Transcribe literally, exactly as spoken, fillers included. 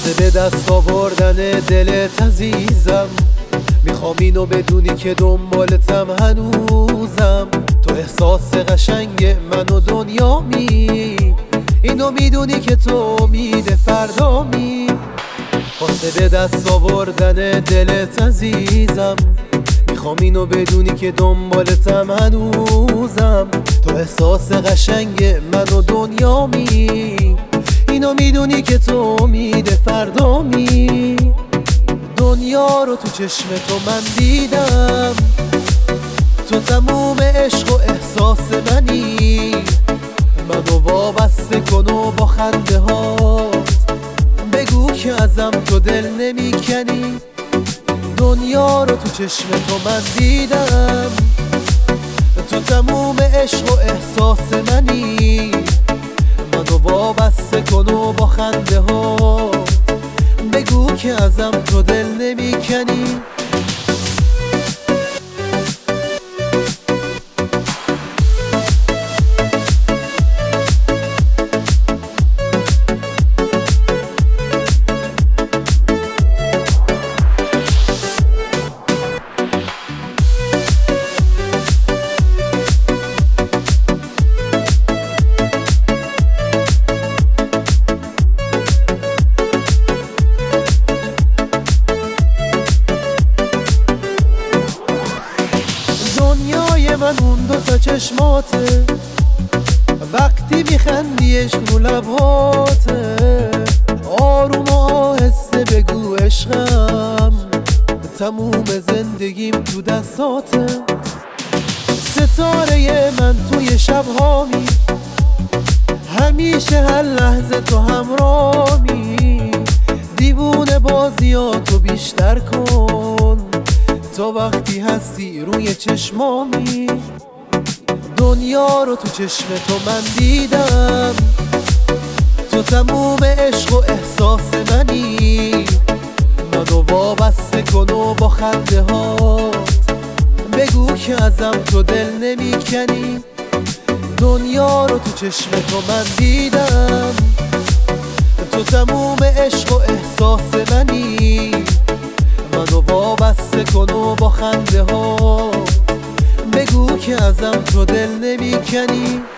واسه به دست آوردن دلت عزیزم، میخوام اینو بدونی که دنبالتم هنوزم. تو احساس قشنگ من و دنیامی، اینو میدونی که تو امید فردامی. واسه به دست آوردن دلت عزیزم، میخوام اینو بدونی که دنبالتم هنوزم. تو احساس قشنگ من و دنیامی، اینو میدونی که تو امید فردامی. دنیا رو تو چشم تو من دیدم، تو تموم عشق و احساس منی. منو وابسته کن و با خنده هات بگو که ازم تو دل نمی کنی. دنیا رو تو چشم تو من دیدم، تو تموم عشق و احساس منی. منو وابسته کن و با خنده هات بگو که ازم تو دل نمی کنی. دنیای من اون دوتا چشماته، وقتی میخندی عشق رو لبهاته. آروم و آهسته بگو عشقم، تموم زندگیم تو دستاته. ستاره من توی شبهامی، همیشه هر لحظه تو همراهی. دیوونه بازیاتو بیشتر کن، تو وقتی هستی روی چشمامی. دنیا رو تو چشم تو من دیدم، تو تموم عشق و احساس منی. منو وابسته کن و با خنده هات بگو که ازم تو دل نمی کنی. دنیا رو تو چشم تو من دیدم، تو تموم عشق و احساس منی. منو وابسته کن و با خنده ها بگو که ازم تو دل نمی کنی.